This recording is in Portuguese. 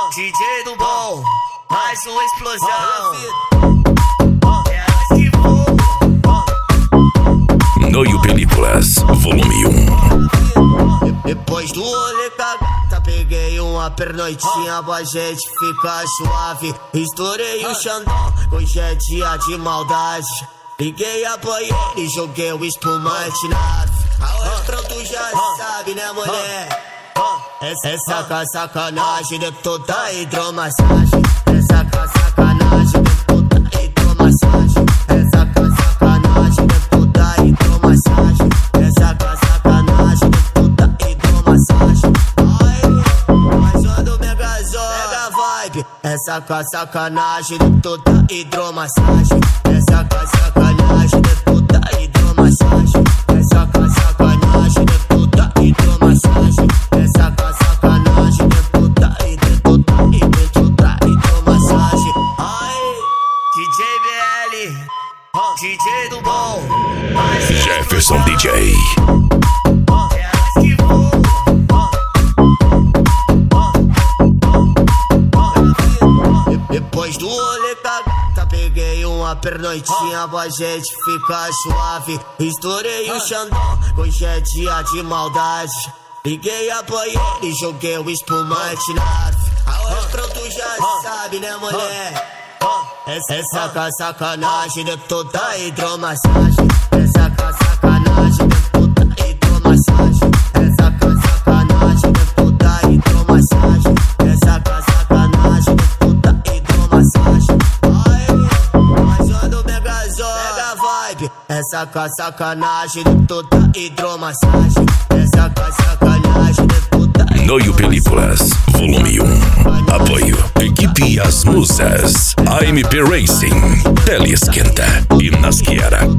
DJ do bom, mais uma explosão. É nós que voa. Noio Películas, volume 1. Depois do rolê cagata, peguei uma pernoitinha pra gente ficar suave. Estourei o Xandão, hoje é dia de maldade. Liguei a banheira e joguei o espumante na ave. Arroz pronto já sabe, né, mulher? Essa sacanagem de toda hidromassagem. Essa sacanagem de toda hidromassagem. Essa sacanagem de toda hidromassagem. Essa sacanagem de toda hidromassagem. Ai, mas ando megazão, mega vibe. Essa sacanagem de toda hidromassagem. Essa sacanagem de toda hidromassagem. Essa sacanagem de toda hidromassagem. Essa sacanagem de toda hidromassagem. Ai, DJ BL, DJ do bom, Jefferson DJ. é nós que voa. Depois do rolê cagata, peguei uma pernoitinha pra gente ficar suave. Estourei o Xandão, hoje é dia de maldade. Liguei a banheira e joguei o espumante na ave. Arroz pronto já sabe, né, mulher? Essa sacanagem de toda hidromassagem. Essa sacanagem de toda hidromassagem. Essa sacanagem de toda hidromassagem. Essa sacanagem de toda hidromassagem. Ai, mas ando megazão, mega vibe. Essa sacanagem de toda hidromassagem. Essa sacanagem de toda Noio Películas, volume 1. Apoio Equipe As Musas, AMP Racing, Tele Esquenta e Nasquera